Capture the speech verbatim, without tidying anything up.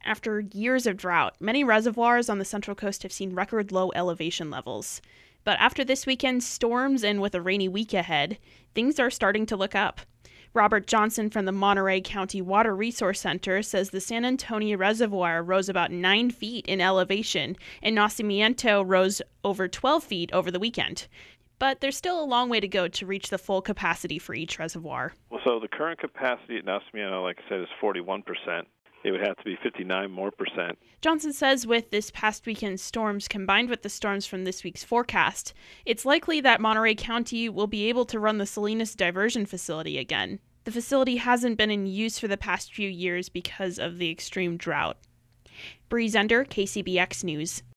After years of drought, many reservoirs on the Central Coast have seen record low elevation levels. But after this weekend's storms and with a rainy week ahead, things are starting to look up. Robert Johnson from the Monterey County Water Resource Center says the San Antonio Reservoir rose about nine feet in elevation, and Nacimiento rose over twelve feet over the weekend. But there's still a long way to go to reach the full capacity for each reservoir. Well, so the current capacity at Nacimiento, like I said, is forty-one percent. It would have to be fifty-nine more percent. Johnson says with this past weekend's storms combined with the storms from this week's forecast, it's likely that Monterey County will be able to run the Salinas Diversion Facility again. The facility hasn't been in use for the past few years because of the extreme drought. Bree Zender, K C B X News.